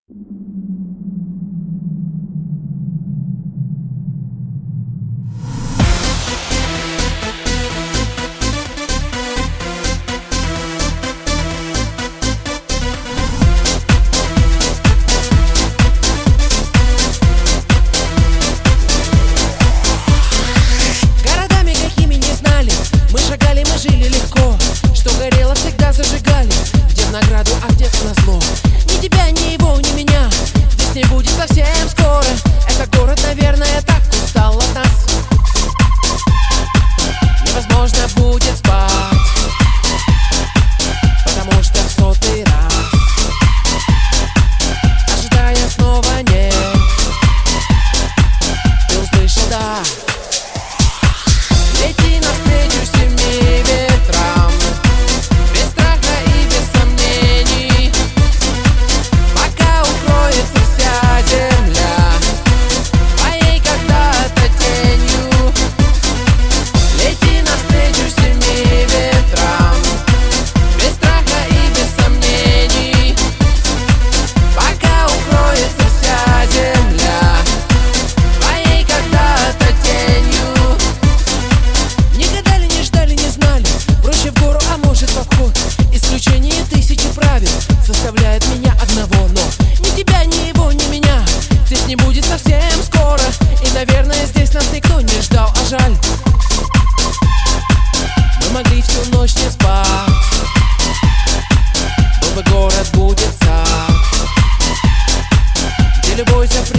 Городами какими не знали, мы шагали, мы жили легко. Что горело, всегда зажигали, где в награду, а где в назло. Ни тебя, ни его, ни меня здесь не будет совсем скоро. Это город, наверное, так устал от нас. Невозможно будет спать, потому что в сотый раз, ожидая снова нет, ты услышал «да». Лети навстречу семи ветрам, без страха и без сомнений, пока укроется вся земля твоей когда-то тенью. Лети навстречу семи ветрам, без страха и без сомнений, пока укроется вся земля твоей когда-то тенью. Никогда ли не ждали, не знали, проще в гору, а может в обход. Исключение тысячи правил составляет меня одного. Но ни тебя, ни его, ни меня здесь не будет совсем скоро. И, наверное, здесь нас никто не ждал, а жаль. Мы могли всю ночь не спать, был бы город, будет сад, где любой запрет